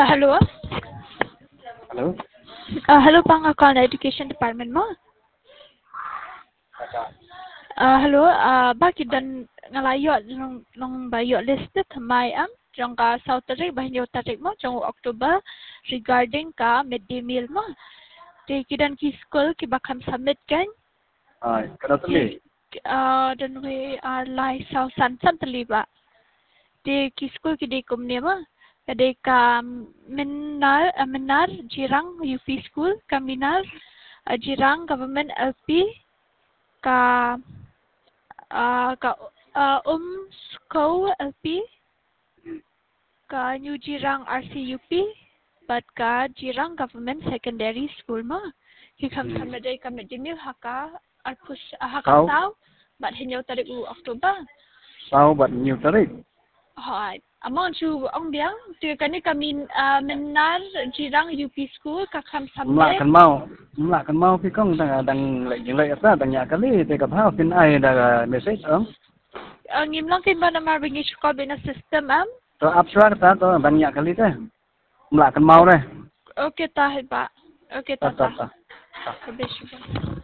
Hello. Hello? Hello, pang account education department mo. Hello. Bakit dan ngalayo nung bayo listed may trong ka South Tarik bahinyo tarik mo trong October regarding ka midday meal mo. Di kidan ki school ki bakam submit kan? Kada tali. Dan we are like South San tali ba. Di ki school ki di kumni mo. Kade ka Minar Jirang UP School, ka Minar Jirang Government LP, ka Umsko LP, ka New Jirang RCUP, but ka Jirang Government Secondary School mo. Hikam sa meday ka medimil haka arpus haka sao, but hinyaw tarik u October. Sao but new tarik. Alright. Among you, ông biang, tu kani kami Minar Jirang UP School kakam sampai. Melakan mau pikong dang lagi apa dang ya kali te kapha pin ai da message Ngim lang kin ba na maringi ko bina system to abstrak ta to dang ya kali te melakan mau re. Okay ta ba. Okay ta. Ta. Kabisyo ba.